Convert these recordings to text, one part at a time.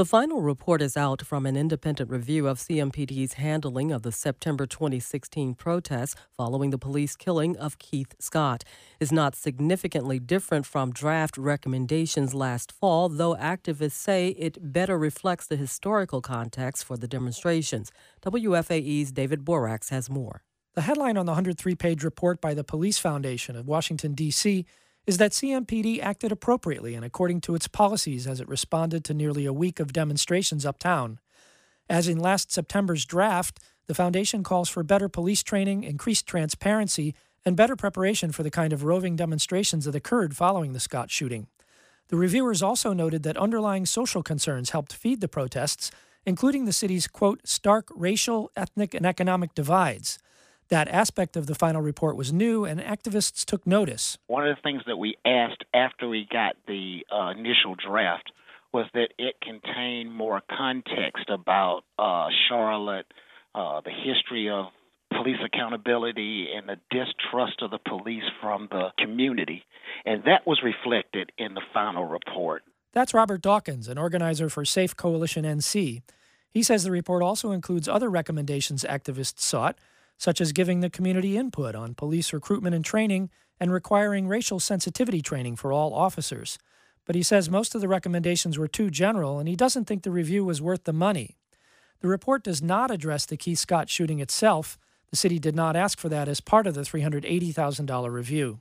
The final report is out from an independent review of CMPD's handling of the September 2016 protests following the police killing of Keith Scott. It's not significantly different from draft recommendations last fall, though activists say it better reflects the historical context for the demonstrations. WFAE's David Borax has more. The headline on the 103-page report by the Police Foundation of Washington, D.C., is that CMPD acted appropriately and according to its policies as it responded to nearly a week of demonstrations uptown. As in last September's draft, the foundation calls for better police training, increased transparency, and better preparation for the kind of roving demonstrations that occurred following the Scott shooting. The reviewers also noted that underlying social concerns helped feed the protests, including the city's, quote, stark racial, ethnic, and economic divides. That aspect of the final report was new, and activists took notice. One of the things that we asked after we got the initial draft was that it contained more context about Charlotte, the history of police accountability, and the distrust of the police from the community. And that was reflected in the final report. That's Robert Dawkins, an organizer for Safe Coalition NC. He says the report also includes other recommendations activists sought, such as giving the community input on police recruitment and training and requiring racial sensitivity training for all officers. But he says most of the recommendations were too general, and he doesn't think the review was worth the money. The report does not address the Keith Scott shooting itself. The city did not ask for that as part of the $380,000 review.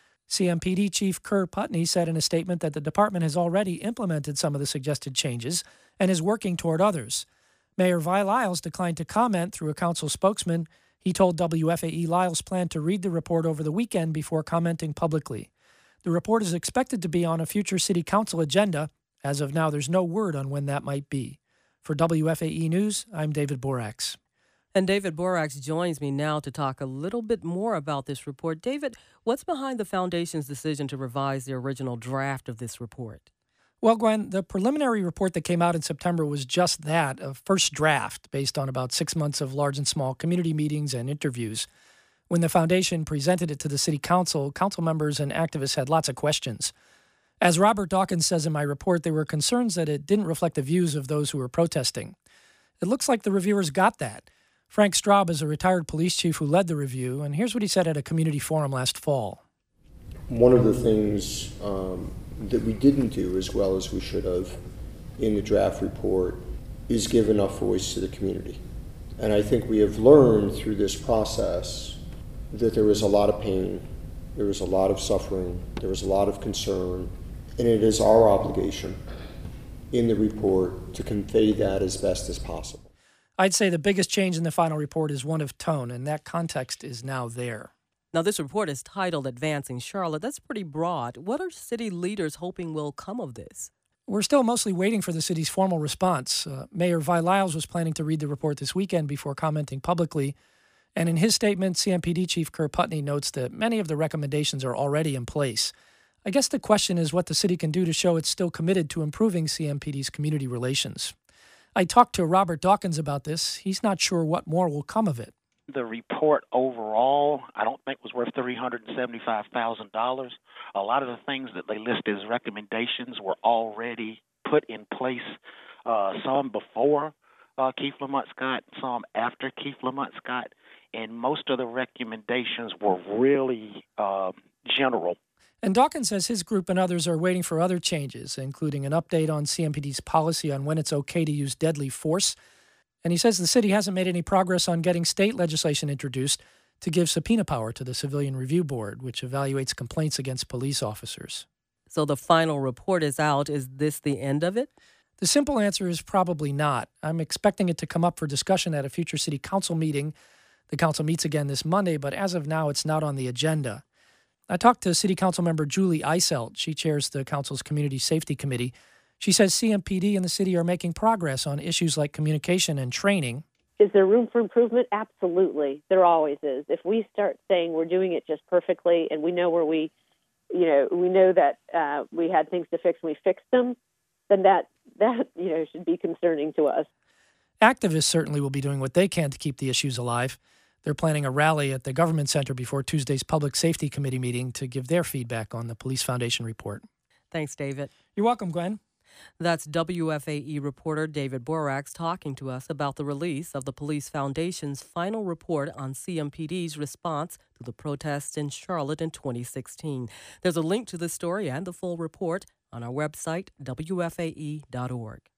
CMPD Chief Kerr Putney said in a statement that the department has already implemented some of the suggested changes and is working toward others. Mayor Vi Lyles declined to comment through a council spokesman. He told WFAE Lyles planned to read the report over the weekend before commenting publicly. The report is expected to be on a future city council agenda. As of now, there's no word on when that might be. For WFAE News, I'm David Borax. And David Borax joins me now to talk a little bit more about this report. David, what's behind the foundation's decision to revise the original draft of this report? Well, Gwen, the preliminary report that came out in September was just that, a first draft based on about 6 months of large and small community meetings and interviews. When the foundation presented it to the city council, council members and activists had lots of questions. As Robert Dawkins says in my report, there were concerns that it didn't reflect the views of those who were protesting. It looks like the reviewers got that. Frank Straub is a retired police chief who led the review, and here's what he said at a community forum last fall. One of the things that we didn't do as well as we should have in the draft report is give enough voice to the community. And I think we have learned through this process that there was a lot of pain, there was a lot of suffering, there was a lot of concern, and it is our obligation in the report to convey that as best as possible. I'd say the biggest change in the final report is one of tone, and that context is now there. Now, this report is titled Advancing Charlotte. That's pretty broad. What are city leaders hoping will come of this? We're still mostly waiting for the city's formal response. Mayor Vi Lyles was planning to read the report this weekend before commenting publicly. And in his statement, CMPD Chief Kerr Putney notes that many of the recommendations are already in place. I guess the question is what the city can do to show it's still committed to improving CMPD's community relations. I talked to Robert Dawkins about this. He's not sure what more will come of it. The report overall, I don't think was worth $375,000. A lot of the things that they list as recommendations were already put in place, some before Keith Lamont Scott, some after Keith Lamont Scott, and most of the recommendations were really general. And Dawkins says his group and others are waiting for other changes, including an update on CMPD's policy on when it's okay to use deadly force. And he says the city hasn't made any progress on getting state legislation introduced to give subpoena power to the Civilian Review Board, which evaluates complaints against police officers. So the final report is out. Is this the end of it? The simple answer is probably not. I'm expecting it to come up for discussion at a future city council meeting. The council meets again this Monday, but as of now, it's not on the agenda. I talked to City Council member Julie Eiselt. She chairs the council's Community Safety Committee. She says CMPD and the city are making progress on issues like communication and training. Is there room for improvement? Absolutely. There always is. If we start saying we're doing it just perfectly and we know where we know that we had things to fix and we fixed them, then that should be concerning to us. Activists certainly will be doing what they can to keep the issues alive. They're planning a rally at the Government Center before Tuesday's Public Safety Committee meeting to give their feedback on the Police Foundation report. Thanks, David. You're welcome, Gwen. That's WFAE reporter David Borax talking to us about the release of the Police Foundation's final report on CMPD's response to the protests in Charlotte in 2016. There's a link to this story and the full report on our website, WFAE.org.